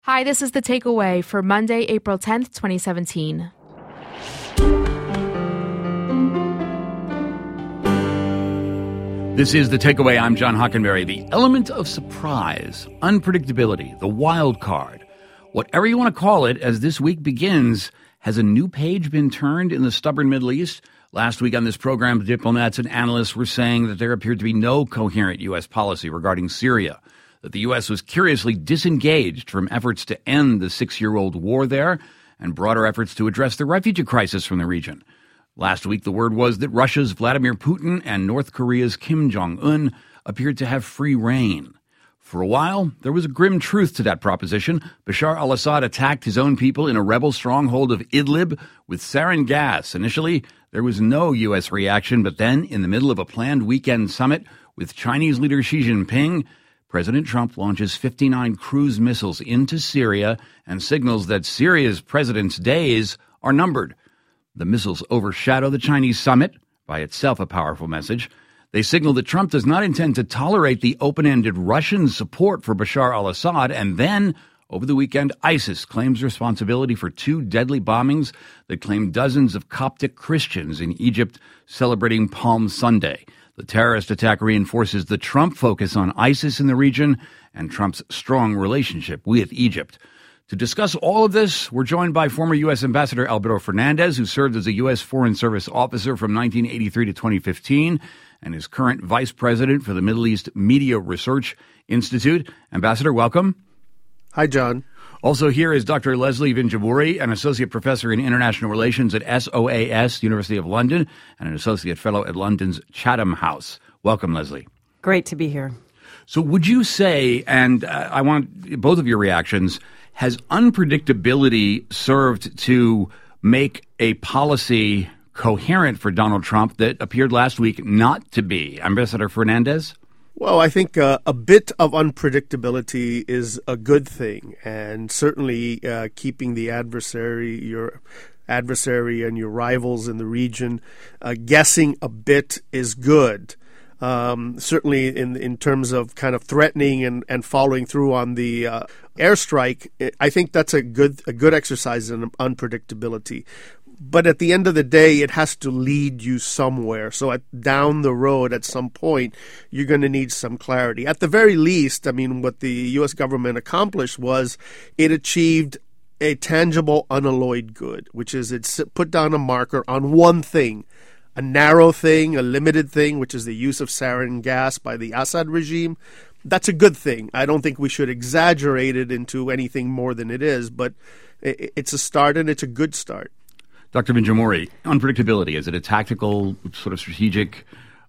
Hi, this is The Takeaway for Monday, April 10th, 2017. This is The Takeaway. I'm John Hockenberry. The element of surprise, unpredictability, the wild card, whatever you want to call it, as this week begins, has a new page been turned in the stubborn Middle East? Last week on this program, diplomats and analysts were saying that there appeared to be no coherent U.S. policy regarding Syria, that the U.S. was curiously disengaged from efforts to end the 6-year-old war there and broader efforts to address the refugee crisis from the region. Last week, the word was that Russia's Vladimir Putin and North Korea's Kim Jong-un appeared to have free rein. For a while, there was a grim truth to that proposition. Bashar al-Assad attacked his own people in a rebel stronghold of Idlib with sarin gas. Initially, there was no U.S. reaction, but then, in the middle of a planned weekend summit with Chinese leader Xi Jinping, President Trump launches 59 cruise missiles into Syria and signals that Syria's president's days are numbered. The missiles overshadow the Chinese summit, by itself a powerful message. They signal that Trump does not intend to tolerate the open-ended Russian support for Bashar al-Assad. And then, over the weekend, ISIS claims responsibility for 2 deadly bombings that claimed dozens of Coptic Christians in Egypt celebrating Palm Sunday. The terrorist attack reinforces the Trump focus on ISIS in the region and Trump's strong relationship with Egypt. To discuss all of this, we're joined by former U.S. Ambassador Alberto Fernandez, who served as a U.S. Foreign Service officer from 1983 to 2015 and is current vice president for the Middle East Media Research Institute. Ambassador, welcome. Hi, John. Also here is Dr. Leslie Vinjaburi, an associate professor in international relations at SOAS, University of London, and an associate fellow at London's Chatham House. Welcome, Leslie. Great to be here. So would you say, and I want both of your reactions, has unpredictability served to make a policy coherent for Donald Trump that appeared last week not to be? Ambassador Fernandez? Well, I think a bit of unpredictability is a good thing, and certainly keeping the your adversary and your rivals in the region guessing a bit is good. Certainly in terms of kind of threatening and following through on the airstrike, I think that's a good exercise in unpredictability. But at the end of the day, it has to lead you somewhere. So down the road, at some point, you're going to need some clarity. At the very least, I mean, what the U.S. government accomplished was it achieved a tangible, unalloyed good, which is it put down a marker on one thing, a narrow thing, a limited thing, which is the use of sarin gas by the Assad regime. That's a good thing. I don't think we should exaggerate it into anything more than it is, but it's a start, and it's a good start. Dr. Vinjamuri, unpredictability, is it a tactical sort of strategic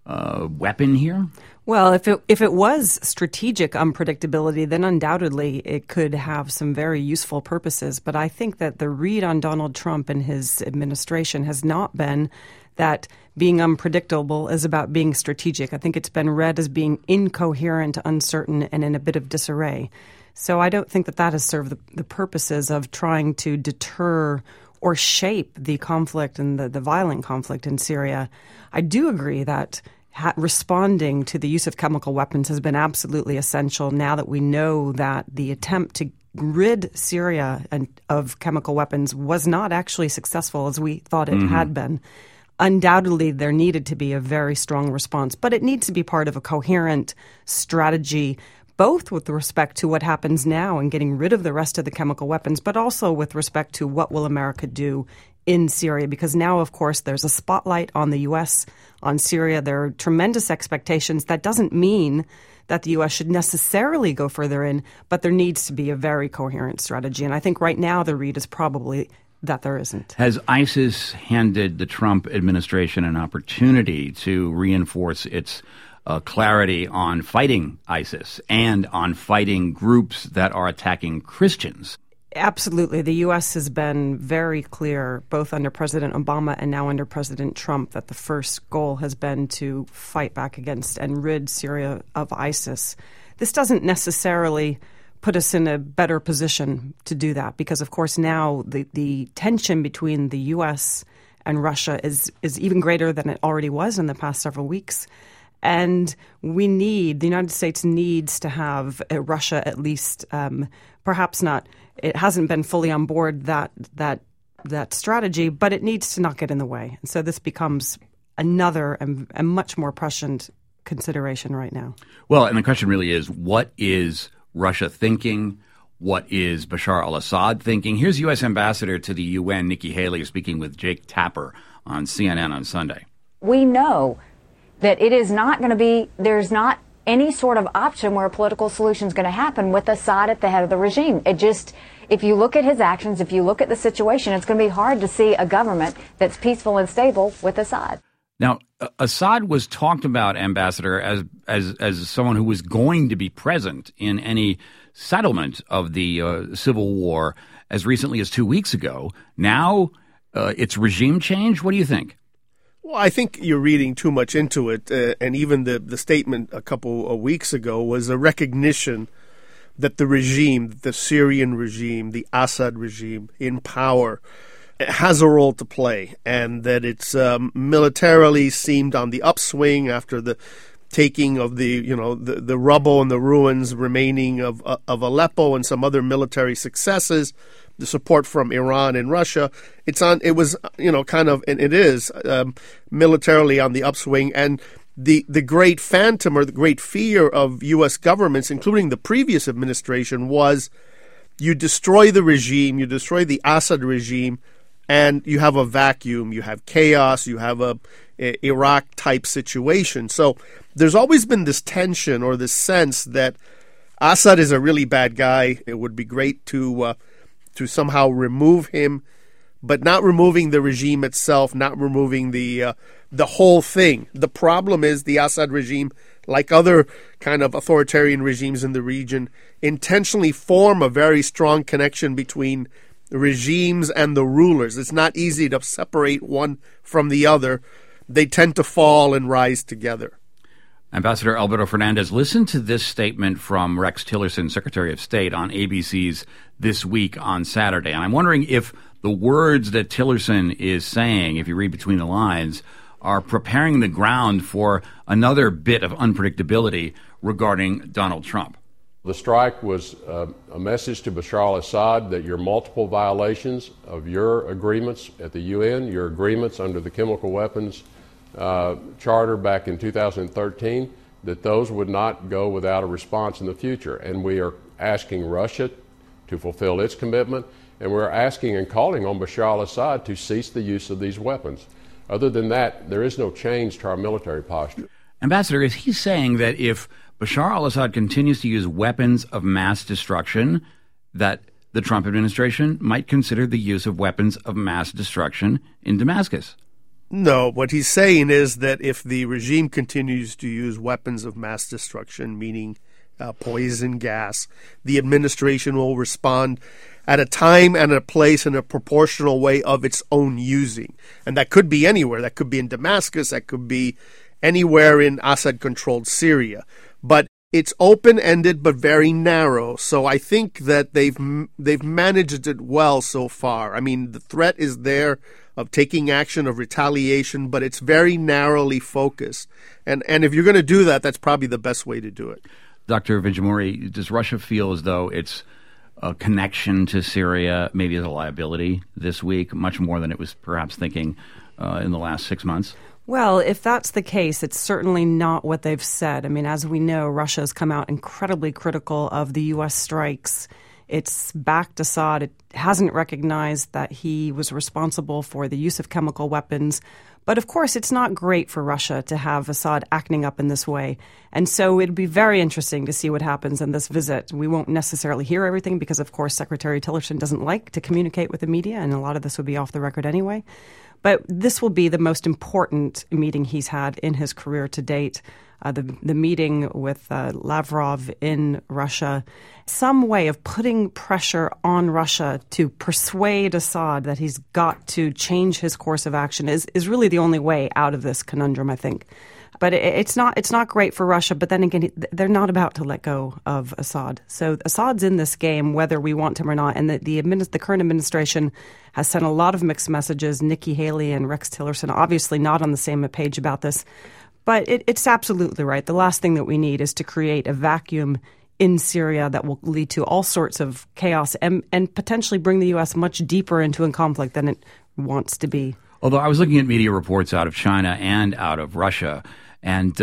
weapon here? Well, if it was strategic unpredictability, then undoubtedly it could have some very useful purposes. But I think that the read on Donald Trump and his administration has not been that being unpredictable is about being strategic. I think it's been read as being incoherent, uncertain, and in a bit of disarray. So I don't think that has served the purposes of trying to deter or shape the conflict and the violent conflict in Syria. I do agree that responding to the use of chemical weapons has been absolutely essential now that we know that the attempt to rid Syria of chemical weapons was not actually successful as we thought it had been. Undoubtedly, there needed to be a very strong response, but it needs to be part of a coherent strategy, both with respect to what happens now and getting rid of the rest of the chemical weapons, but also with respect to what will America do in Syria. Because now, of course, there's a spotlight on the U.S., on Syria. There are tremendous expectations. That doesn't mean that the U.S. should necessarily go further in, but there needs to be a very coherent strategy. And I think right now the read is probably that there isn't. Has ISIS handed the Trump administration an opportunity to reinforce its clarity on fighting ISIS and on fighting groups that are attacking Christians? Absolutely. The U.S. has been very clear, both under President Obama and now under President Trump, that the first goal has been to fight back against and rid Syria of ISIS. This doesn't necessarily put us in a better position to do that because, of course, now the tension between the U.S. and Russia is even greater than it already was in the past several weeks. And the United States needs to have Russia at least perhaps not it hasn't been fully on board that strategy, but it needs to not get in the way. And so this becomes another and much more prescient consideration right now. Well, and the question really is, what is Russia thinking? What is Bashar al-Assad thinking? Here's U.S. Ambassador to the UN, Nikki Haley, speaking with Jake Tapper on CNN on Sunday. We know that it is not going to be, there's not any sort of option where a political solution is going to happen with Assad at the head of the regime. It just, if you look at his actions, if you look at the situation, it's going to be hard to see a government that's peaceful and stable with Assad. Now, Assad was talked about, Ambassador, as someone who was going to be present in any settlement of the civil war as recently as 2 weeks ago. Now it's regime change. What do you think? Well, I think you're reading too much into it. And even the statement a couple of weeks ago was a recognition that the regime, the Syrian regime, the Assad regime in power, has a role to play, and that it's militarily seemed on the upswing after the taking of the rubble and the ruins remaining of Aleppo and some other military successes, the support from Iran and Russia. It was militarily on the upswing, and the great phantom or the great fear of U.S. governments, including the previous administration, was you destroy the regime, you destroy the Assad regime, and you have a vacuum, you have chaos, you have a Iraq-type situation. So there's always been this tension or this sense that Assad is a really bad guy. It would be great to somehow remove him, but not removing the regime itself, not removing the whole thing. The problem is the Assad regime, like other kind of authoritarian regimes in the region, intentionally form a very strong connection between regimes and the rulers. It's not easy to separate one from the other. They tend to fall and rise together. Ambassador Alberto Fernandez, listen to this statement from Rex Tillerson, Secretary of State, on ABC's This Week on Saturday. And I'm wondering if the words that Tillerson is saying, if you read between the lines, are preparing the ground for another bit of unpredictability regarding Donald Trump. The strike was a message to Bashar al-Assad that your multiple violations of your agreements at the UN, your agreements under the Chemical Weapons Charter back in 2013, that those would not go without a response in the future. And we are asking Russia to fulfill its commitment, and we're asking and calling on Bashar al-Assad to cease the use of these weapons. Other than that, there is no change to our military posture. Ambassador, is he saying that if Bashar al-Assad continues to use weapons of mass destruction, that the Trump administration might consider the use of weapons of mass destruction in Damascus? No, what he's saying is that if the regime continues to use weapons of mass destruction, meaning poison gas, the administration will respond at a time and a place in a proportional way of its own using. And that could be anywhere. That could be in Damascus. That could be anywhere in Assad-controlled Syria. But it's open-ended but very narrow. So I think that they've managed it well so far. I mean, the threat is there of taking action, of retaliation, but it's very narrowly focused. And if you're going to do that, that's probably the best way to do it. Dr. Vijayamuri, does Russia feel as though its connection to Syria maybe is a liability this week, much more than it was perhaps thinking in the last 6 months? Well, if that's the case, it's certainly not what they've said. I mean, as we know, Russia has come out incredibly critical of the U.S. strikes. It's backed Assad. It hasn't recognized that he was responsible for the use of chemical weapons. But of course, it's not great for Russia to have Assad acting up in this way. And so it'd be very interesting to see what happens in this visit. We won't necessarily hear everything because, of course, Secretary Tillerson doesn't like to communicate with the media, and a lot of this would be off the record anyway. But this will be the most important meeting he's had in his career to date. The meeting with Lavrov in Russia, some way of putting pressure on Russia to persuade Assad that he's got to change his course of action is really the only way out of this conundrum, I think. But it's not great for Russia. But then again, they're not about to let go of Assad. So Assad's in this game, whether we want him or not. And the current administration has sent a lot of mixed messages. Nikki Haley and Rex Tillerson obviously not on the same page about this. But it's absolutely right. The last thing that we need is to create a vacuum in Syria that will lead to all sorts of chaos and potentially bring the U.S. much deeper into a conflict than it wants to be. Although I was looking at media reports out of China and out of Russia, and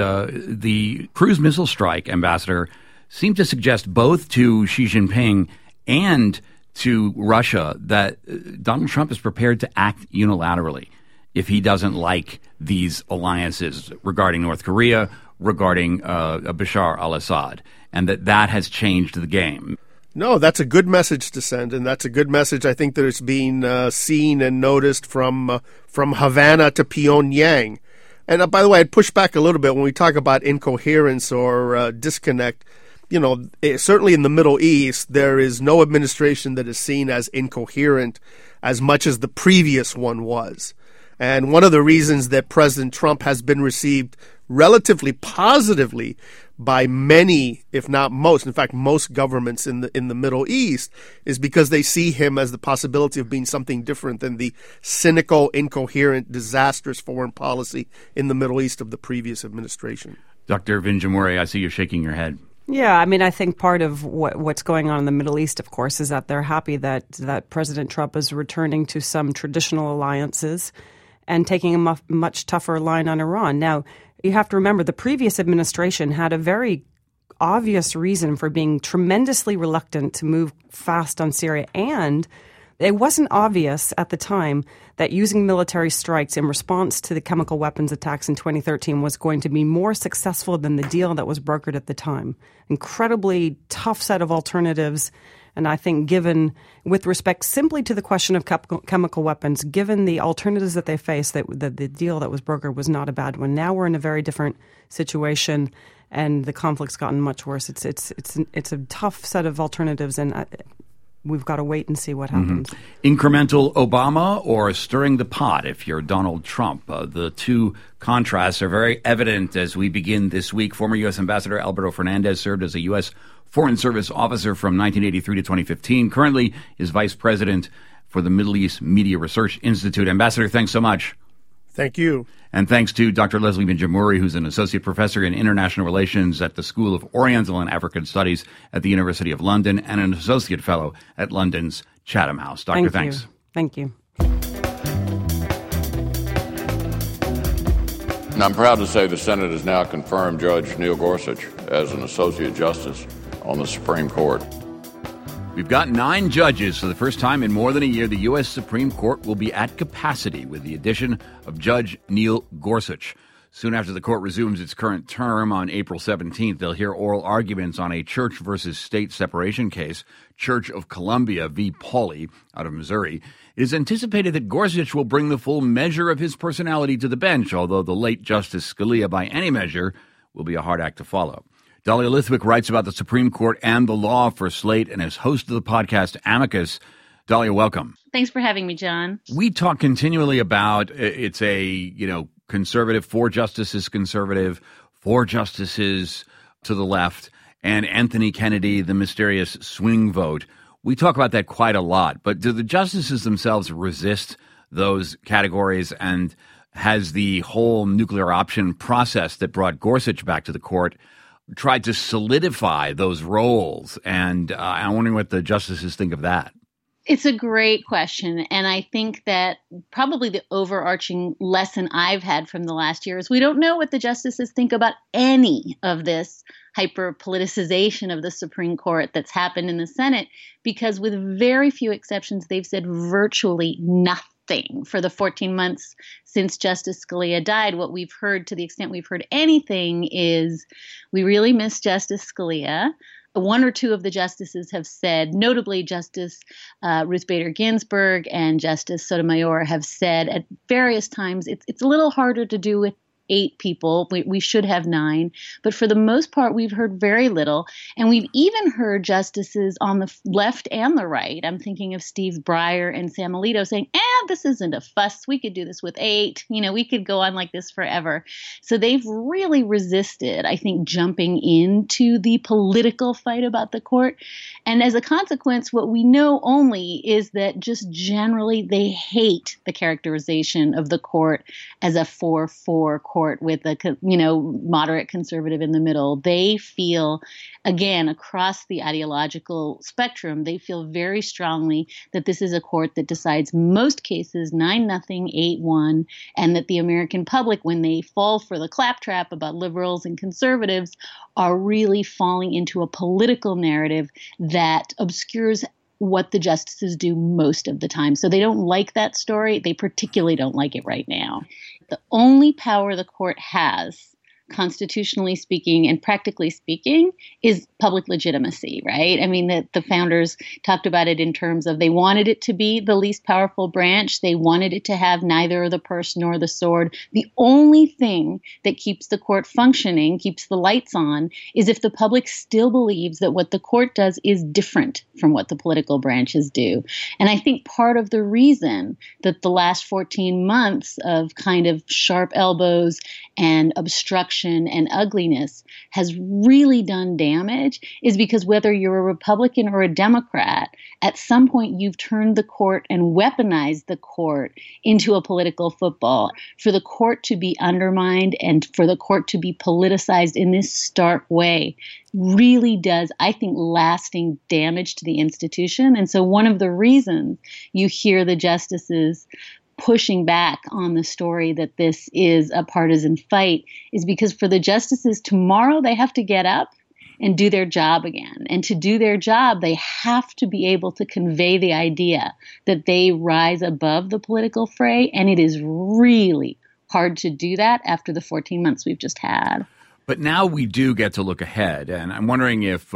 the cruise missile strike, Ambassador, seemed to suggest both to Xi Jinping and to Russia that Donald Trump is prepared to act unilaterally if he doesn't like these alliances regarding North Korea, regarding Bashar al-Assad, and that has changed the game. No, that's a good message to send, and that's a good message I think that it's being seen and noticed from Havana to Pyongyang. And by the way, I'd push back a little bit when we talk about incoherence or disconnect. You know, certainly in the Middle East, there is no administration that is seen as incoherent as much as the previous one was. And one of the reasons that President Trump has been received relatively positively by many, if not most, in fact, most governments in the Middle East, is because they see him as the possibility of being something different than the cynical, incoherent, disastrous foreign policy in the Middle East of the previous administration. Dr. Vinjamuri, I see you shaking your head. Yeah, I mean, I think part of what's going on in the Middle East, of course, is that they're happy that President Trump is returning to some traditional alliances and taking a much tougher line on Iran. Now, you have to remember the previous administration had a very obvious reason for being tremendously reluctant to move fast on Syria, and it wasn't obvious at the time that using military strikes in response to the chemical weapons attacks in 2013 was going to be more successful than the deal that was brokered at the time. Incredibly tough set of alternatives. And I think given, with respect simply to the question of chemical weapons, given the alternatives that they faced, that the deal that was brokered was not a bad one. Now we're in a very different situation, and the conflict's gotten much worse. It's a tough set of alternatives, and we've got to wait and see what happens. Incremental Obama or stirring the pot if you're Donald Trump? The two contrasts are very evident as we begin this week. Former U.S. Ambassador Alberto Fernandez served as a U.S. Foreign Service officer from 1983 to 2015. Currently is vice president for the Middle East Media Research Institute. Ambassador, thanks so much. Thank you. And thanks to Dr. Leslie Vinjamuri, who's an associate professor in international relations at the School of Oriental and African Studies at the University of London and an associate fellow at London's Chatham House. Doctor, thanks. Thank you. And I'm proud to say the Senate has now confirmed Judge Neil Gorsuch as an associate justice on the Supreme Court. We've got 9 judges. For the first time in more than a year, the U.S. Supreme Court will be at capacity with the addition of Judge Neil Gorsuch. Soon after the court resumes its current term on April 17th, they'll hear oral arguments on a church versus state separation case, Church of Columbia v. Pauley out of Missouri. It is anticipated that Gorsuch will bring the full measure of his personality to the bench, although the late Justice Scalia, by any measure, will be a hard act to follow. Dahlia Lithwick writes about the Supreme Court and the law for Slate and is host of the podcast Amicus. Dahlia, welcome. Thanks for having me, John. We talk continually about it's a, conservative, 4 justices conservative, 4 justices to the left, and Anthony Kennedy, the mysterious swing vote. We talk about that quite a lot, but do the justices themselves resist those categories? And has the whole nuclear option process that brought Gorsuch back to the court tried to solidify those roles? And I'm wondering what the justices think of that. It's a great question. And I think that probably the overarching lesson I've had from the last year is we don't know what the justices think about any of this hyper-politicization of the Supreme Court that's happened in the Senate, because with very few exceptions, they've said virtually nothing for the 14 months since Justice Scalia died. What we've heard, to the extent we've heard anything, is we really miss Justice Scalia. 1 or 2 of the justices have said, notably Justice Ruth Bader Ginsburg and Justice Sotomayor have said at various times, it's a little harder to do with 8 people. We should have 9. But for the most part, we've heard very little. And we've even heard justices on the left and the right. I'm thinking of Steve Breyer and Sam Alito saying, this isn't a fuss. We could do this with 8. We could go on like this forever. So they've really resisted, I think, jumping into the political fight about the court. And as a consequence, what we know only is that just generally they hate the characterization of the court as a 4-4 court court with a, moderate conservative in the middle. They feel, again, across the ideological spectrum, they feel very strongly that this is a court that decides most cases 9-0, 8-1, and that the American public, when they fall for the claptrap about liberals and conservatives, are really falling into a political narrative that obscures what the justices do most of the time. So they don't like that story. They particularly don't like it right now. The only power the court has, constitutionally speaking and practically speaking, is public legitimacy, right? I mean, the founders talked about it in terms of they wanted it to be the least powerful branch. They wanted it to have neither the purse nor the sword. The only thing that keeps the court functioning, keeps the lights on, is if the public still believes that what the court does is different from what the political branches do. And I think part of the reason that the last 14 months of kind of sharp elbows and obstruction and ugliness has really done damage is because whether you're a Republican or a Democrat, at some point you've turned the court and weaponized the court into a political football. For the court to be undermined and for the court to be politicized in this stark way really does, I think, lasting damage to the institution. And so one of the reasons you hear the justices pushing back on the story that this is a partisan fight is because for the justices tomorrow, they have to get up and do their job again. And to do their job, they have to be able to convey the idea that they rise above the political fray. And it is really hard to do that after the 14 months we've just had. But now we do get to look ahead. And I'm wondering if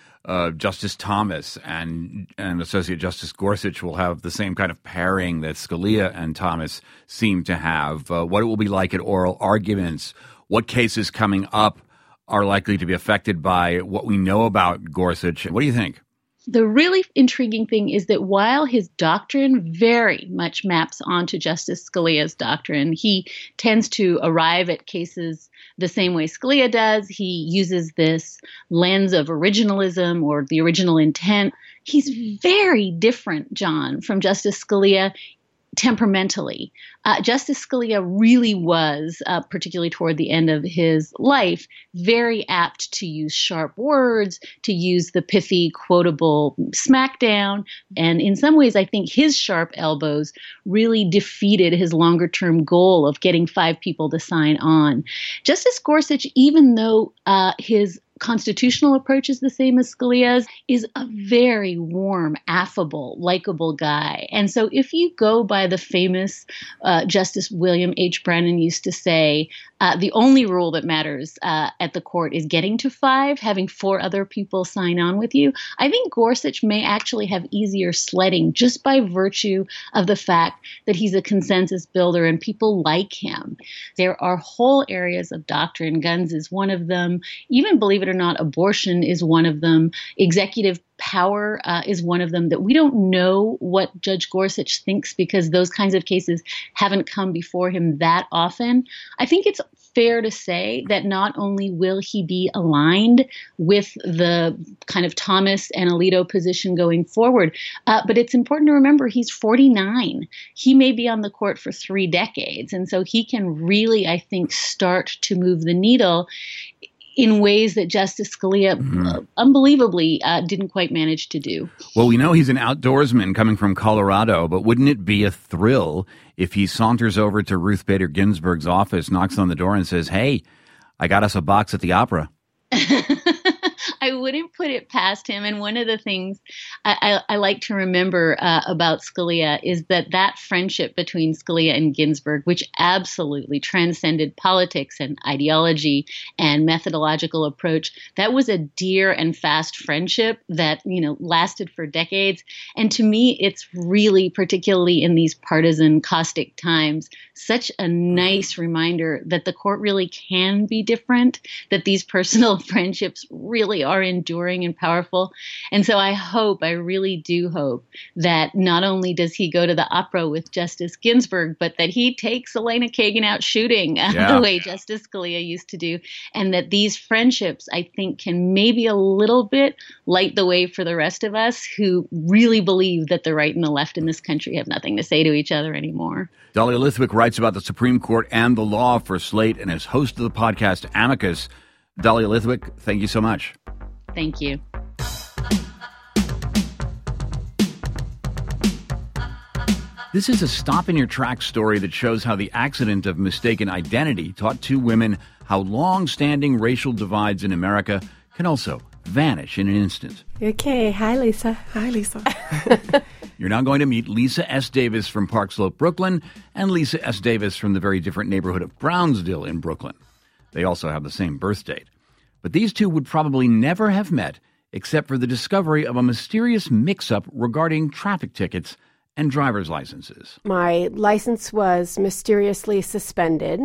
Justice Thomas and Associate Justice Gorsuch will have the same kind of pairing that Scalia and Thomas seem to have, what it will be like at oral arguments, what cases coming up are likely to be affected by what we know about Gorsuch. What do you think? The really intriguing thing is that while his doctrine very much maps onto Justice Scalia's doctrine, he tends to arrive at cases the same way Scalia does. He uses this lens of originalism or the original intent. He's very different, John, from Justice Scalia temperamentally. Justice Scalia really was, particularly toward the end of his life, very apt to use sharp words, to use the pithy, quotable smackdown. And in some ways, I think his sharp elbows really defeated his longer term goal of getting 5 people to sign on. Justice Gorsuch, even though his constitutional approach is the same as Scalia's, is a very warm, affable, likable guy. And so if you go by the famous Justice William H. Brennan used to say, the only rule that matters at the court is getting to 5, having 4 other people sign on with you, I think Gorsuch may actually have easier sledding just by virtue of the fact that he's a consensus builder and people like him. There are whole areas of doctrine. Guns is one of them. Even, believe it or not, abortion is one of them. Executive power is one of them that we don't know what Judge Gorsuch thinks because those kinds of cases haven't come before him that often. I think it's fair to say that not only will he be aligned with the kind of Thomas and Alito position going forward, but it's important to remember he's 49. He may be on the court for 3 decades. And so he can really, I think, start to move the needle in ways that Justice Scalia unbelievably didn't quite manage to do. Well, we know he's an outdoorsman coming from Colorado, but wouldn't it be a thrill if he saunters over to Ruth Bader Ginsburg's office, knocks on the door and says, "Hey, I got us a box at the opera"? I wouldn't put it past him. And one of the things I like to remember about Scalia is that friendship between Scalia and Ginsburg, which absolutely transcended politics and ideology and methodological approach, that was a dear and fast friendship that, lasted for decades. And to me, it's really, particularly in these partisan, caustic times, such a nice reminder that the court really can be different, that these personal friendships really are enduring and powerful. And so I really do hope that not only does he go to the opera with Justice Ginsburg, but that he takes Elena Kagan out shooting the way Justice Scalia used to do. And that these friendships, I think, can maybe a little bit light the way for the rest of us who really believe that the right and the left in this country have nothing to say to each other anymore. Dahlia Lithwick writes about the Supreme Court and the law for Slate and is host of the podcast Amicus. Dahlia Lithwick, thank you so much. Thank you. This is a stop-in-your-tracks story that shows how the accident of mistaken identity taught two women how long-standing racial divides in America can also vanish in an instant. Okay. Hi, Lisa. Hi, Lisa. You're now going to meet Lisa S. Davis from Park Slope, Brooklyn, and Lisa S. Davis from the very different neighborhood of Brownsville in Brooklyn. They also have the same birth date. But these two would probably never have met except for the discovery of a mysterious mix-up regarding traffic tickets and driver's licenses. My license was mysteriously suspended,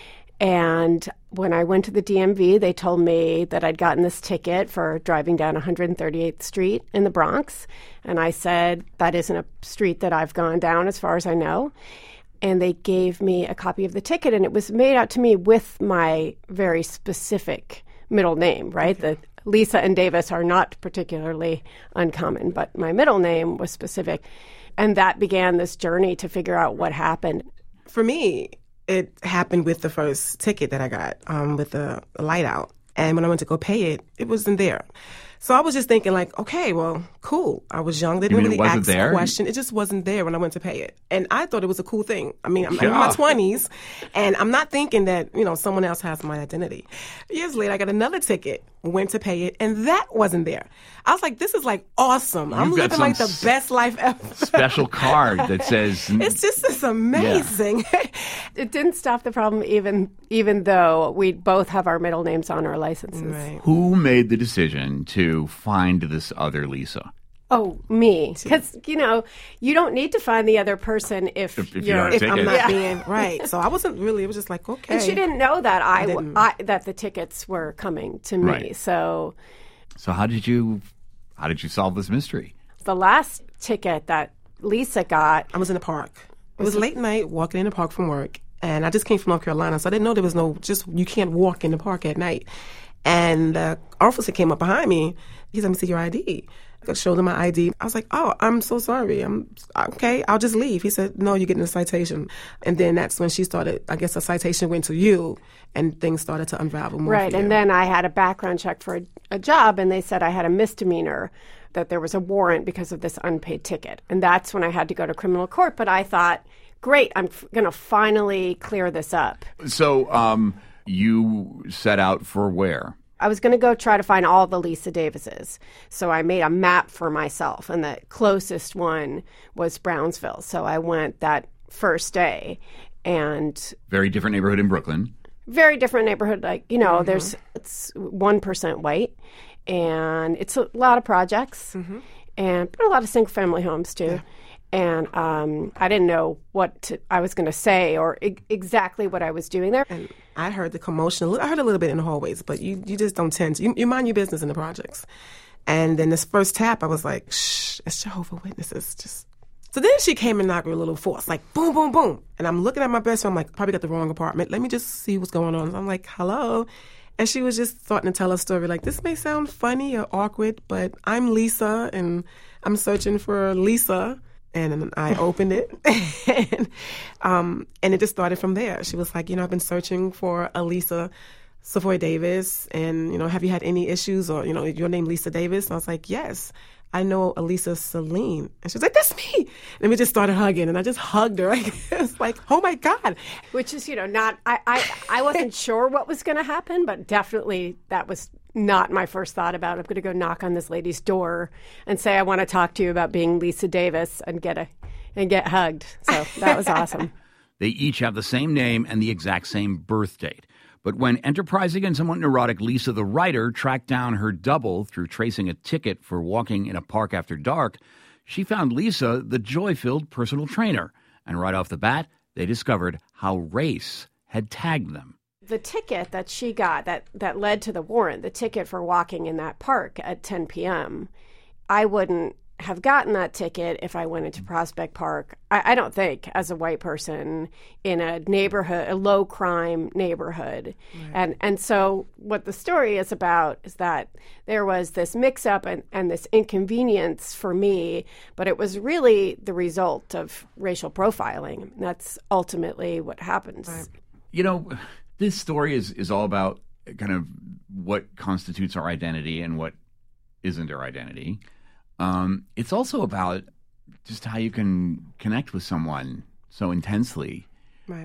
and when I went to the DMV, they told me that I'd gotten this ticket for driving down 138th Street in the Bronx, and I said, that isn't a street that I've gone down as far as I know. And they gave me a copy of the ticket, and it was made out to me with my very specific middle name, right? Okay. The Lisa and Davis are not particularly uncommon, but my middle name was specific. And that began this journey to figure out what happened. For me, it happened with the first ticket that I got with the light out. And when I went to go pay it, it wasn't there. So I was just thinking like, okay, well, cool. I was young. They didn't really ask a question. It just wasn't there when I went to pay it. And I thought it was a cool thing. I mean, I'm in my 20s, and I'm not thinking that, someone else has my identity. Years later, I got another ticket, went to pay it, and that wasn't there. I was like, this is like awesome. I'm living like the best life ever. Special card that says... It's amazing. Yeah. It didn't stop the problem even though we both have our middle names on our licenses. Right. Who made the decision to find this other Lisa? Oh, me. Because, you don't need to find the other person if I'm not being right. So I wasn't really, it was just like, okay. And she didn't know that that the tickets were coming to me. Right. So how did you solve this mystery? The last ticket that Lisa got, I was in the park. It was late night, walking in the park from work. And I just came from North Carolina, so I didn't know there was you can't walk in the park at night. And the officer came up behind me. He said, let me see your ID. I showed him my ID. I was like, oh, I'm so sorry. I'm okay. I'll just leave. He said, no, you're getting a citation. And then that's when she started, I guess a citation went to you and things started to unravel more. Right. And then I had a background check for a job and they said I had a misdemeanor, that there was a warrant because of this unpaid ticket. And that's when I had to go to criminal court. But I thought, great, I'm going to finally clear this up. So you set out for where? I was going to go try to find all the Lisa Davises. So I made a map for myself, and the closest one was Brownsville. So I went that first day. And very different neighborhood in Brooklyn. Very different neighborhood. Like, it's 1% white, and it's a lot of projects, and a lot of single-family homes, too. Yeah. And I didn't know what I was going to say or exactly what I was doing there. And I heard the commotion. I heard a little bit in the hallways, but you just don't tend to. You mind your business in the projects. And then this first tap, I was like, shh, it's Jehovah's Witnesses. So then she came and knocked with a little force, like boom, boom, boom. And I'm looking at my best friend. I'm like, probably got the wrong apartment. Let me just see what's going on. So I'm like, hello. And she was just starting to tell a story like, this may sound funny or awkward, but I'm Lisa, and I'm searching for Lisa. And then I opened it, and it just started from there. She was like, I've been searching for a Lisa Savoy Davis, and, have you had any issues, or, your name Lisa Davis? And I was like, yes, I know Elisa Celine. And she was like, that's me. And we just started hugging, and I just hugged her. It's like, oh, my God. Which is, not, I wasn't sure what was going to happen, but definitely that was not my first thought about I'm going to go knock on this lady's door and say I want to talk to you about being Lisa Davis and get hugged. So that was awesome. They each have the same name and the exact same birth date. But when enterprising and somewhat neurotic Lisa the writer tracked down her double through tracing a ticket for walking in a park after dark, she found Lisa the joy-filled personal trainer. And right off the bat, they discovered how race had tagged them. the ticket that she got that led to the warrant, the ticket for walking in that park at 10 p.m., I wouldn't have gotten that ticket if I went into Prospect Park, I don't think, as a white person in a neighborhood, a low crime neighborhood. Right. And so what the story is about is that there was this mix up and this inconvenience for me, but it was really the result of racial profiling. That's ultimately what happens. Right. You know, this story is all about kind of what constitutes our identity and what isn't our identity. It's also about just how you can connect with someone so intensely, right?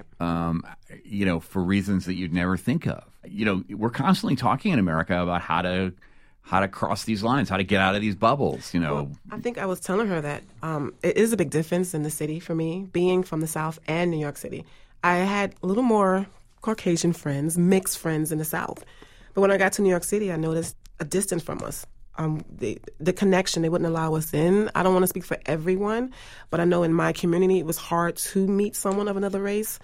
You know, for reasons that you'd never think of. You know, we're constantly talking in America about how to cross these lines, how to get out of these bubbles. You know, well, I think I was telling her that it is a big difference in the city for me, being from the South and New York City. I had a little more Caucasian friends, mixed friends in the South, but when I got to New York City, I noticed a distance from us. The connection, they wouldn't allow us in. I don't want to speak for everyone, but I know in my community it was hard to meet someone of another race,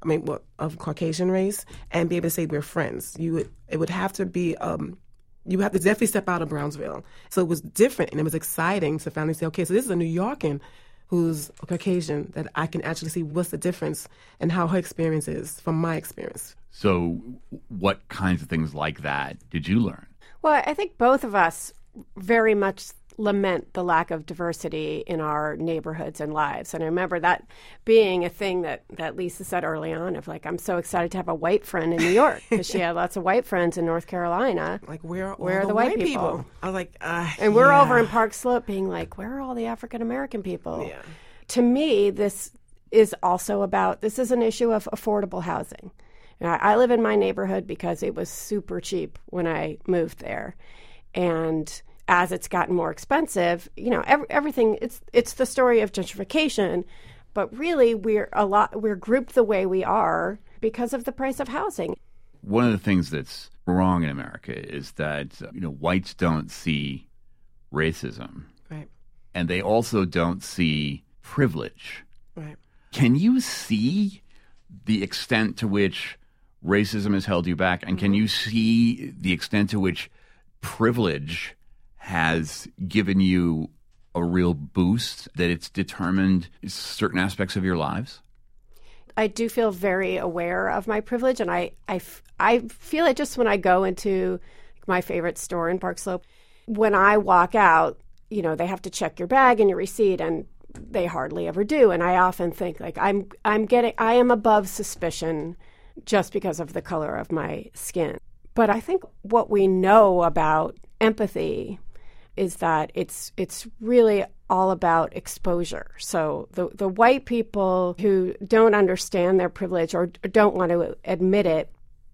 of Caucasian race, and be able to say we're friends. It would have to be, you have to definitely step out of Brownsville. So it was different, and it was exciting to finally say, okay, so this is a New Yorkan who's a Caucasian that I can actually see what's the difference and how her experience is from my experience. So what kinds of things like that did you learn? Well, I think both of us very much lament the lack of diversity in our neighborhoods and lives. And I remember that being a thing that Lisa said early on of like, I'm so excited to have a white friend in New York because she had lots of white friends in North Carolina. Like, where are the white people? I was like, and we're over in Park Slope being like, where are all the African-American people? Yeah. To me, this is also about, this is an issue of affordable housing. I live in my neighborhood because it was super cheap when I moved there. And as it's gotten more expensive, you know, everything, it's the story of gentrification, but really we're grouped the way we are because of the price of housing. One of the things that's wrong in America is that, you know, whites don't see racism. Right. And they also don't see privilege. Right. Can you see the extent to which racism has held you back? And can you see the extent to which privilege has given you a real boost, that it's determined certain aspects of your lives? I do feel very aware of my privilege, and I feel it just when I go into my favorite store in Park Slope. When I walk out, you know, they have to check your bag and your receipt, and they hardly ever do. And I often think like I am above suspicion just because of the color of my skin. But I think what we know about empathy is that it's really all about exposure. So the white people who don't understand their privilege or don't want to admit it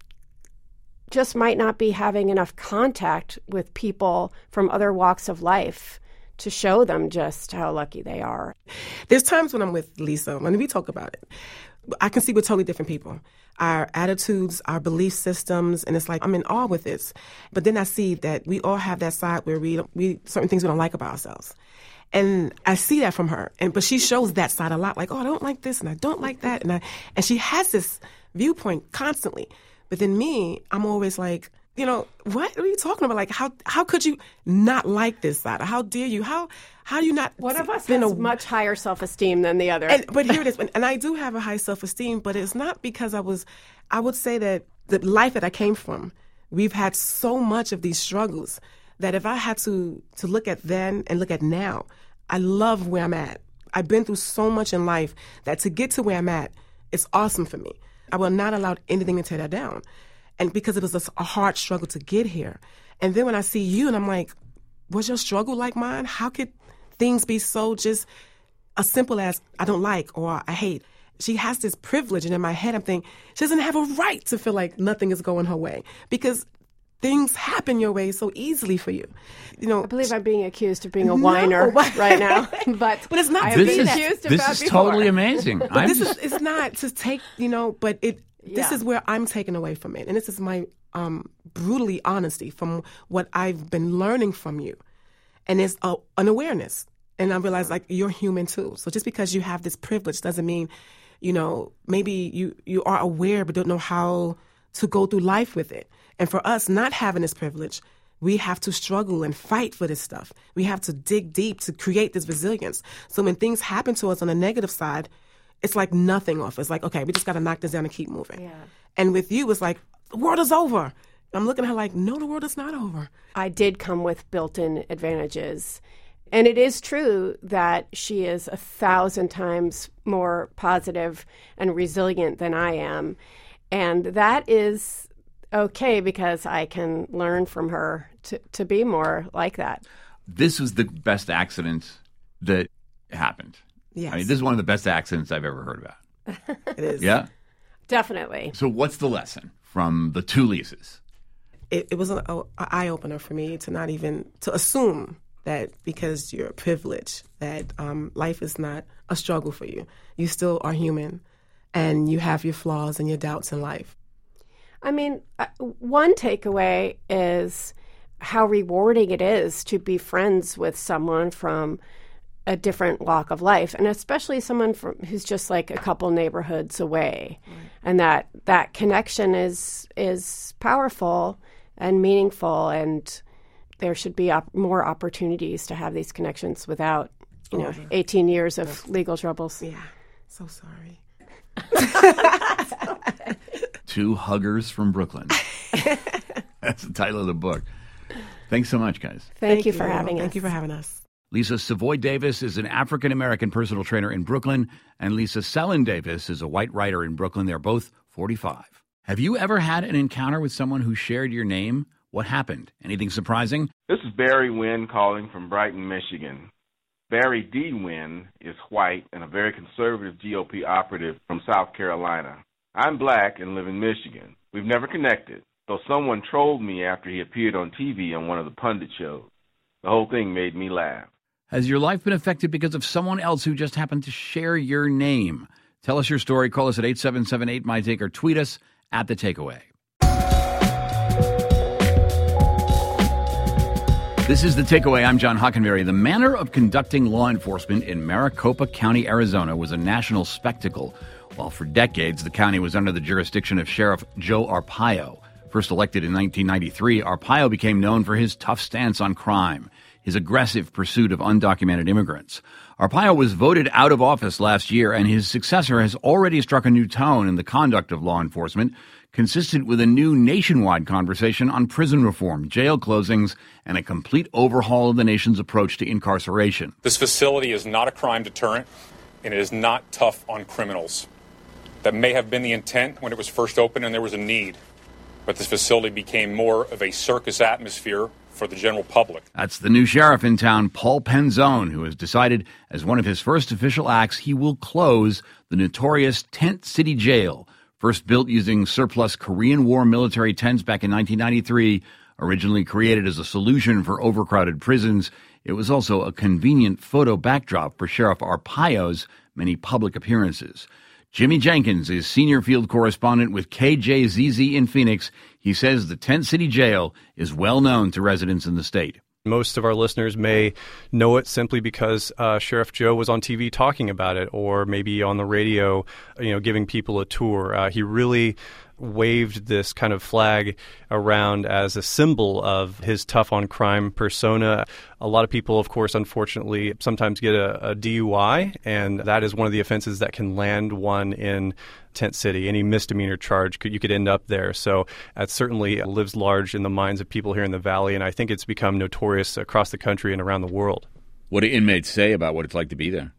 just might not be having enough contact with people from other walks of life to show them just how lucky they are. There's times when I'm with Lisa, when we talk about it, I can see we're totally different people. Our attitudes, our belief systems, and it's like, I'm in awe with this. But then I see that we all have that side where we certain things we don't like about ourselves. And I see that from her. But she shows that side a lot, like, oh, I don't like this and I don't like that. And she has this viewpoint constantly. But then me, I'm always like, you know, what are you talking about? Like, how could you not like this side? How dare you? How do you not? One of us has much higher self-esteem than the other. But here it is. And I do have a high self-esteem, but it's not because I would say that the life that I came from, we've had so much of these struggles that if I had to look at then and look at now, I love where I'm at. I've been through so much in life that to get to where I'm at, it's awesome for me. I will not allow anything to tear that down. And because it was a hard struggle to get here. And then when I see you and I'm like, was your struggle like mine? How could things be so just as simple as I don't like or I hate? She has this privilege, and in my head I'm thinking, she doesn't have a right to feel like nothing is going her way because things happen your way so easily for you. You know, I believe I'm being accused of being a whiner right now, but it's not. This is totally amazing. But it's not to take, you know, but this is where I'm taken away from it. And this is my brutally honesty from what I've been learning from you. And it's an awareness. And I realize, like, you're human too. So just because you have this privilege doesn't mean, you know, maybe you are aware but don't know how to go through life with it. And for us not having this privilege, we have to struggle and fight for this stuff. We have to dig deep to create this resilience. So when things happen to us on the negative side, it's like nothing off. It's like, okay, we just got to knock this down and keep moving. Yeah. And with you, it's like, the world is over. I'm looking at her like, no, the world is not over. I did come with built-in advantages. And it is true that she is 1,000 times more positive and resilient than I am. And that is okay because I can learn from her to be more like that. This was the best accident that happened. Yes. I mean, this is one of the best accidents I've ever heard about. It is. Yeah? Definitely. So what's the lesson from the two Lisas? It was an eye-opener for me to not even, to assume that because you're privileged, that life is not a struggle for you. You still are human, and you have your flaws and your doubts in life. I mean, one takeaway is how rewarding it is to be friends with someone from a different walk of life, and especially someone who's just like a couple neighborhoods away. Right. And that connection is powerful and meaningful, and there should be more opportunities to have these connections without, 18 years of legal troubles. Yeah, so sorry. Two Huggers from Brooklyn. That's the title of the book. Thanks so much, guys. Thank you for having us. Thank you for having us. Lisa Savoy Davis is an African-American personal trainer in Brooklyn, and Lisa Sellen Davis is a white writer in Brooklyn. They're both 45. Have you ever had an encounter with someone who shared your name? What happened? Anything surprising? This is Barry Wynn calling from Brighton, Michigan. Barry D. Wynn is white and a very conservative GOP operative from South Carolina. I'm black and live in Michigan. We've never connected, though someone trolled me after he appeared on TV on one of the pundit shows. The whole thing made me laugh. Has your life been affected because of someone else who just happened to share your name? Tell us your story. Call us at 877-8MY-TAKE or tweet us at The Takeaway. This is The Takeaway. I'm John Hockenberry. The manner of conducting law enforcement in Maricopa County, Arizona was a national spectacle. While for decades the county was under the jurisdiction of Sheriff Joe Arpaio. First elected in 1993, Arpaio became known for his tough stance on crime, his aggressive pursuit of undocumented immigrants. Arpaio was voted out of office last year, and his successor has already struck a new tone in the conduct of law enforcement, consistent with a new nationwide conversation on prison reform, jail closings, and a complete overhaul of the nation's approach to incarceration. This facility is not a crime deterrent, and it is not tough on criminals. That may have been the intent when it was first opened and there was a need, but this facility became more of a circus atmosphere for the general public. That's the new sheriff in town, Paul Penzone, who has decided as one of his first official acts he will close the notorious Tent City Jail. First built using surplus Korean War military tents back in 1993, originally created as a solution for overcrowded prisons, it was also a convenient photo backdrop for Sheriff Arpaio's many public appearances. Jimmy Jenkins is senior field correspondent with KJZZ in Phoenix. He says the Tent City Jail is well known to residents in the state. Most of our listeners may know it simply because Sheriff Joe was on TV talking about it, or maybe on the radio, giving people a tour. He really waved this kind of flag around as a symbol of his tough-on-crime persona. A lot of people, of course, unfortunately, sometimes get a DUI, and that is one of the offenses that can land one in Tent City. Any misdemeanor charge, you could end up there. So that certainly lives large in the minds of people here in the Valley, and I think it's become notorious across the country and around the world. What do inmates say about what it's like to be there?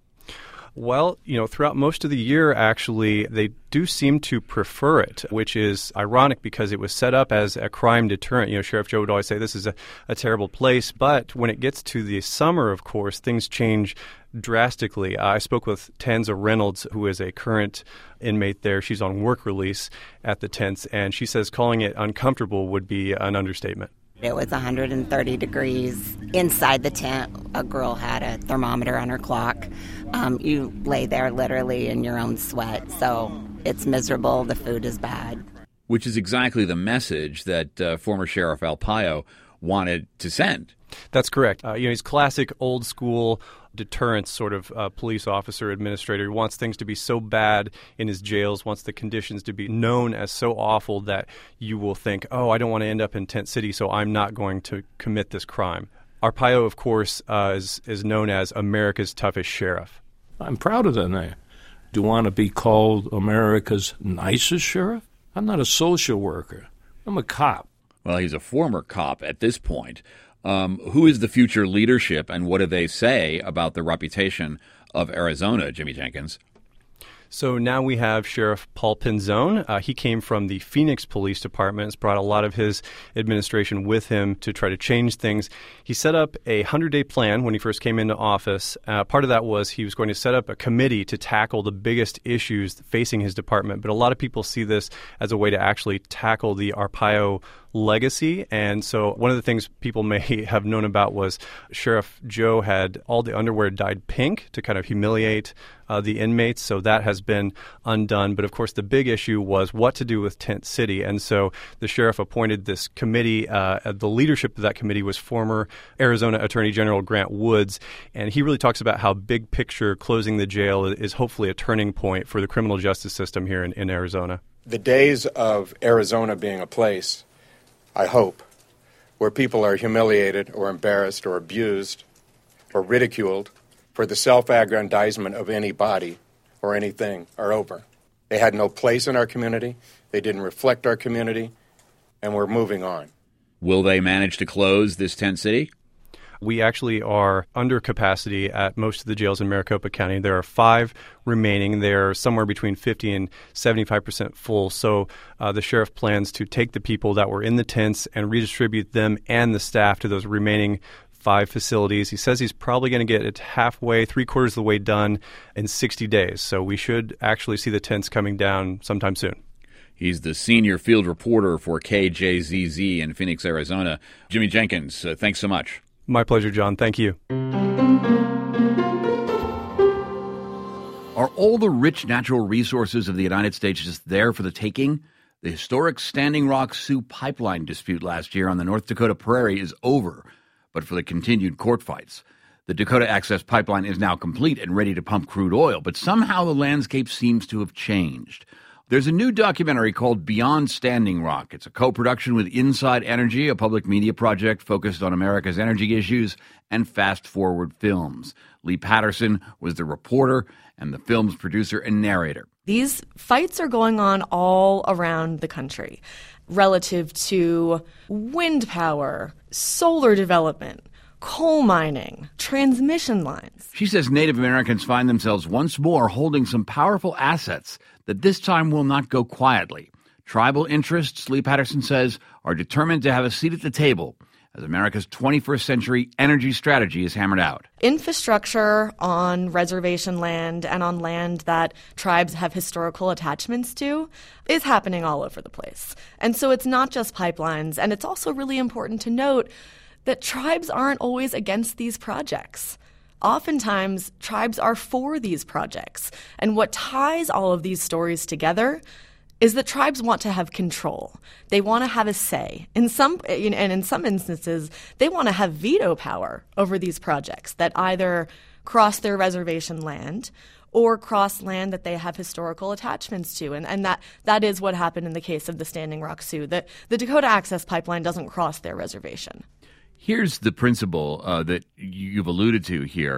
Well, throughout most of the year, actually, they do seem to prefer it, which is ironic because it was set up as a crime deterrent. Sheriff Joe would always say this is a terrible place. But when it gets to the summer, of course, things change drastically. I spoke with Tanza Reynolds, who is a current inmate there. She's on work release at the tents, and she says calling it uncomfortable would be an understatement. It was 130 degrees inside the tent. A girl had a thermometer on her clock. You lay there literally in your own sweat. So it's miserable. The food is bad. Which is exactly the message that former Sheriff Arpaio wanted to send. That's correct. He's classic old school deterrence sort of police officer administrator. He wants things to be so bad in his jails, wants the conditions to be known as so awful that you will think, oh, I don't want to end up in Tent City, so I'm not going to commit this crime. Arpaio, of course, is known as America's toughest sheriff. I'm proud of that name. Do you want to be called America's nicest sheriff? I'm not a social worker. I'm a cop. Well, he's a former cop at this point. Who is the future leadership, and what do they say about the reputation of Arizona, Jimmy Jenkins? So now we have Sheriff Paul Pinzone. He came from the Phoenix Police Department. Has brought a lot of his administration with him to try to change things. He set up a 100-day plan when he first came into office. Part of that was he was going to set up a committee to tackle the biggest issues facing his department. But a lot of people see this as a way to actually tackle the Arpaio legacy. And so one of the things people may have known about was Sheriff Joe had all the underwear dyed pink to kind of humiliate the inmates. So that has been undone. But of course, the big issue was what to do with Tent City. And so the sheriff appointed this committee. The leadership of that committee was former Arizona Attorney General Grant Woods. And he really talks about how big picture closing the jail is hopefully a turning point for the criminal justice system here in Arizona. The days of Arizona being a place, I hope, where people are humiliated or embarrassed or abused or ridiculed for the self-aggrandizement of any body or anything are over. They had no place in our community. They didn't reflect our community, and we're moving on. Will they manage to close this tent city? We actually are under capacity at most of the jails in Maricopa County. There are 5 remaining. They're somewhere between 50 and 75% full. So the sheriff plans to take the people that were in the tents and redistribute them and the staff to those remaining 5 facilities. He says he's probably going to get it halfway, 3/4 of the way done in 60 days. So we should actually see the tents coming down sometime soon. He's the senior field reporter for KJZZ in Phoenix, Arizona. Jimmy Jenkins, thanks so much. My pleasure, John. Thank you. Are all the rich natural resources of the United States just there for the taking? The historic Standing Rock Sioux pipeline dispute last year on the North Dakota Prairie is over, but for the continued court fights. The Dakota Access Pipeline is now complete and ready to pump crude oil, but somehow the landscape seems to have changed. There's a new documentary called Beyond Standing Rock. It's a co-production with Inside Energy, a public media project focused on America's energy issues, and Fast Forward Films. Lee Patterson was the reporter and the film's producer and narrator. These fights are going on all around the country relative to wind power, solar development, coal mining, transmission lines. She says Native Americans find themselves once more holding some powerful assets that this time will not go quietly. Tribal interests, Lee Patterson says, are determined to have a seat at the table as America's 21st century energy strategy is hammered out. Infrastructure on reservation land and on land that tribes have historical attachments to is happening all over the place. And so it's not just pipelines, and it's also really important to note that tribes aren't always against these projects. Oftentimes, tribes are for these projects. And what ties all of these stories together is that tribes want to have control. They want to have a say. And in some instances, they want to have veto power over these projects that either cross their reservation land or cross land that they have historical attachments to. And that is what happened in the case of the Standing Rock Sioux. The Dakota Access Pipeline doesn't cross their reservation. Here's the principle that you've alluded to here,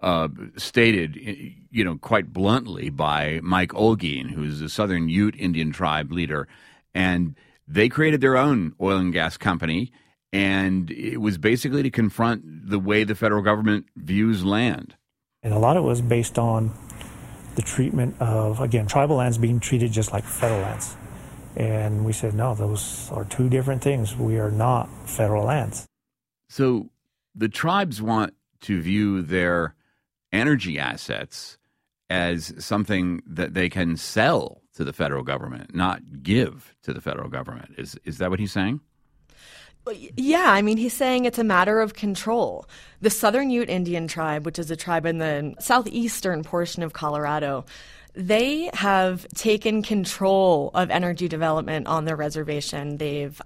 stated, quite bluntly by Mike Olguin, who's a Southern Ute Indian tribe leader. And they created their own oil and gas company, and it was basically to confront the way the federal government views land. And a lot of it was based on the treatment of, again, tribal lands being treated just like federal lands. And we said, no, those are 2 different things. We are not federal lands. So the tribes want to view their energy assets as something that they can sell to the federal government, not give to the federal government. Is that what he's saying? Yeah, I mean, he's saying it's a matter of control. The Southern Ute Indian tribe, which is a tribe in the southeastern portion of Colorado, They have taken control of energy development on their reservation. They've,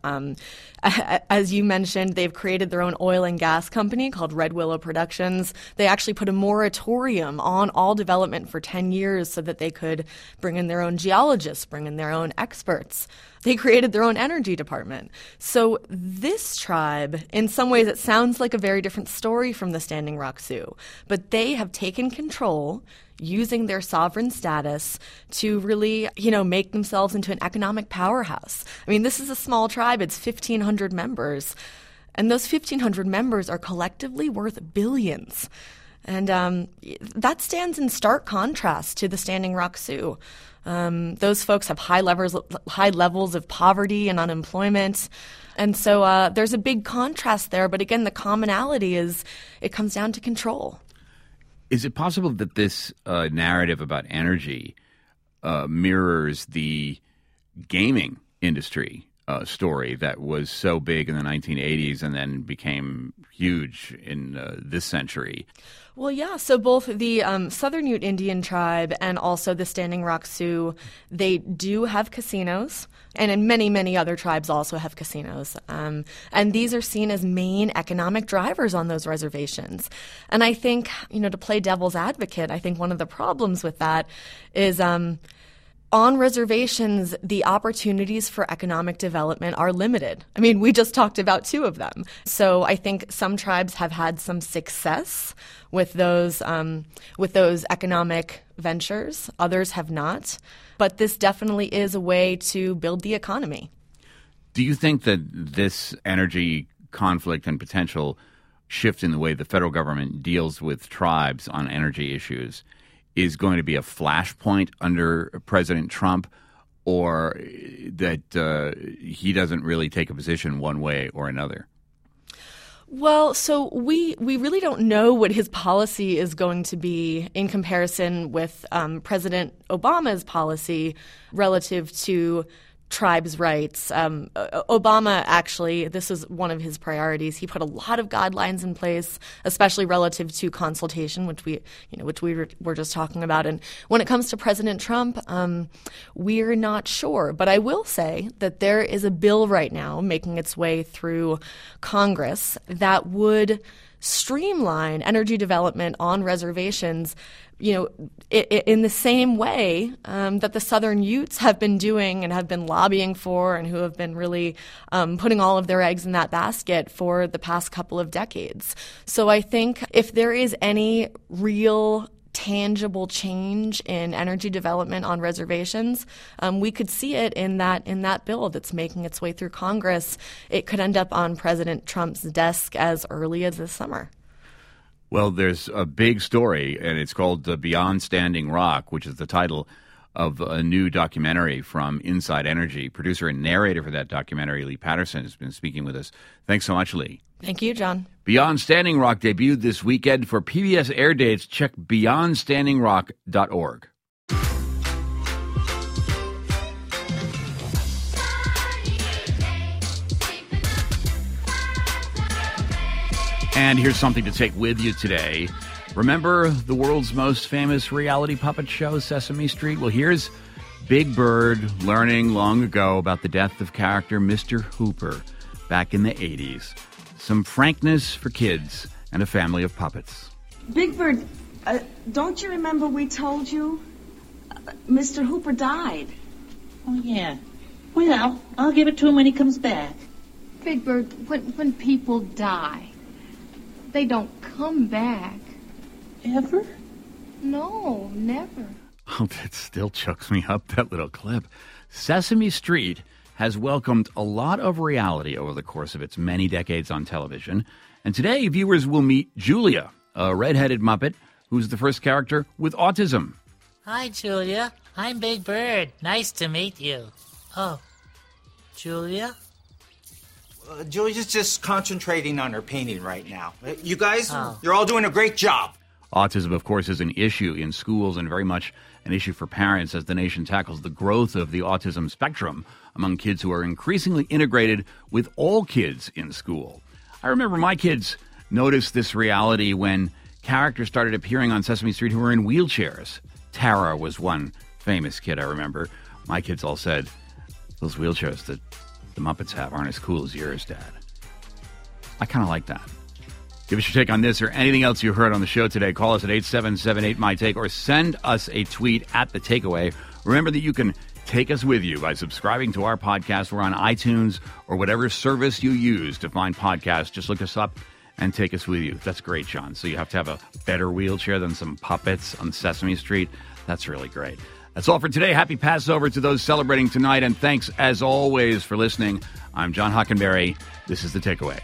as you mentioned, they've created their own oil and gas company called Red Willow Productions. They actually put a moratorium on all development for 10 years so that they could bring in their own geologists, bring in their own experts. They created their own energy department. So this tribe, in some ways, it sounds like a very different story from the Standing Rock Sioux, but they have taken control using their sovereign status to really, make themselves into an economic powerhouse. I mean, this is a small tribe. It's 1,500 members. And those 1,500 members are collectively worth billions. And that stands in stark contrast to the Standing Rock Sioux. Those folks have high levels of poverty and unemployment. And so there's a big contrast there. But again, the commonality is it comes down to control. Is it possible that this narrative about energy mirrors the gaming industry story that was so big in the 1980s and then became huge in this century? Well, yeah. So both the Southern Ute Indian tribe and also the Standing Rock Sioux, they do have casinos. And many, many other tribes also have casinos. And these are seen as main economic drivers on those reservations. And I think, to play devil's advocate, I think one of the problems with that is on reservations, the opportunities for economic development are limited. I mean, we just talked about two of them. So I think some tribes have had some success with those economic ventures. Others have not. But this definitely is a way to build the economy. Do you think that this energy conflict and potential shift in the way the federal government deals with tribes on energy issues is going to be a flashpoint under President Trump, or that he doesn't really take a position one way or another? Well, so we really don't know what his policy is going to be in comparison with President Obama's policy relative to tribes' rights. Obama, actually, this was one of his priorities. He put a lot of guidelines in place, especially relative to consultation, which we were just talking about. And when it comes to President Trump, we're not sure. But I will say that there is a bill right now making its way through Congress that would streamline energy development on reservations, in the same way that the Southern Utes have been doing and have been lobbying for, and who have been really putting all of their eggs in that basket for the past couple of decades. So I think if there is any real tangible change in energy development on reservations, we could see it in that bill that's making its way through Congress. It could end up on President Trump's desk as early as this summer. Well, there's a big story, and it's called Beyond Standing Rock, which is the title of a new documentary from Inside Energy. Producer and narrator for that documentary, Lee Patterson, has been speaking with us. Thanks so much, Lee. Thank you, John. Beyond Standing Rock debuted this weekend. For PBS air dates, check beyondstandingrock.org. And here's something to take with you today. Remember the world's most famous reality puppet show, Sesame Street? Well, here's Big Bird learning long ago about the death of character Mr. Hooper back in the 80s. Some frankness for kids and a family of puppets. Big Bird, don't you remember we told you Mr. Hooper died? Oh, yeah. Well, I'll give it to him when he comes back. Big Bird, when people die, they don't come back. Ever? No, never. Oh, that still chokes me up, that little clip. Sesame Street has welcomed a lot of reality over the course of its many decades on television. And today, viewers will meet Julia, a red-headed Muppet who's the first character with autism. Hi, Julia. I'm Big Bird. Nice to meet you. Oh, Julia? Julia's just concentrating on her painting right now. You guys, you're all doing a great job. Autism, of course, is an issue in schools and very much an issue for parents as the nation tackles the growth of the autism spectrum among kids who are increasingly integrated with all kids in school. I remember my kids noticed this reality when characters started appearing on Sesame Street who were in wheelchairs. Tara was one famous kid I remember. My kids all said, those wheelchairs that the Muppets have aren't as cool as yours, Dad. I kind of like that. Give us your take on this or anything else you heard on the show today. Call us at 877-8MY-TAKE or send us a tweet at The Takeaway. Remember that you can take us with you by subscribing to our podcast. We're on iTunes or whatever service you use to find podcasts. Just look us up and take us with you. That's great, John. So you have to have a better wheelchair than some puppets on Sesame Street. That's really great. That's all for today. Happy Passover to those celebrating tonight, and thanks, as always, for listening. I'm John Hockenberry. This is The Takeaway.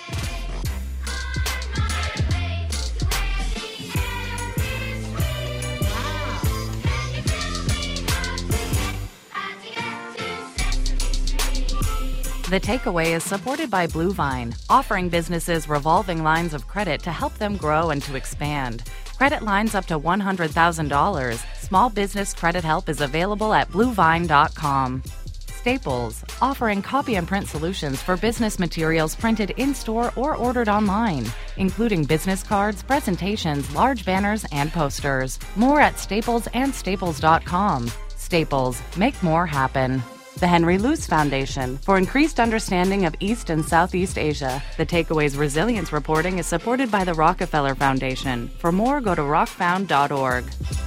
The Takeaway is supported by Blue Vine, offering businesses revolving lines of credit to help them grow and to expand. Credit lines up to $100,000. Small business credit help is available at bluevine.com. Staples, offering copy and print solutions for business materials printed in-store or ordered online, including business cards, presentations, large banners, and posters. More at Staples and Staples.com. Staples, make more happen. The Henry Luce Foundation, for increased understanding of East and Southeast Asia. The Takeaway's resilience reporting is supported by the Rockefeller Foundation. For more, go to rockfound.org.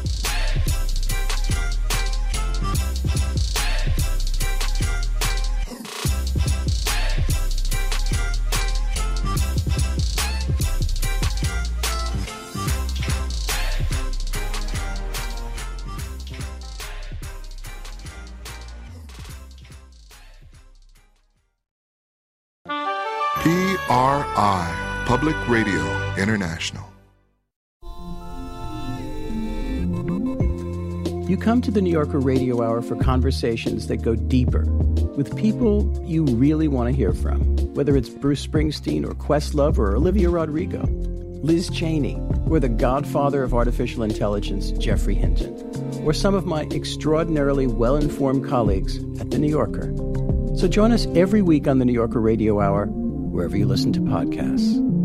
PRI, Public Radio International. You come to the New Yorker Radio Hour for conversations that go deeper with people you really want to hear from, whether it's Bruce Springsteen or Questlove or Olivia Rodrigo, Liz Cheney, or the godfather of artificial intelligence, Geoffrey Hinton, or some of my extraordinarily well-informed colleagues at The New Yorker. So join us every week on the New Yorker Radio Hour, wherever you listen to podcasts.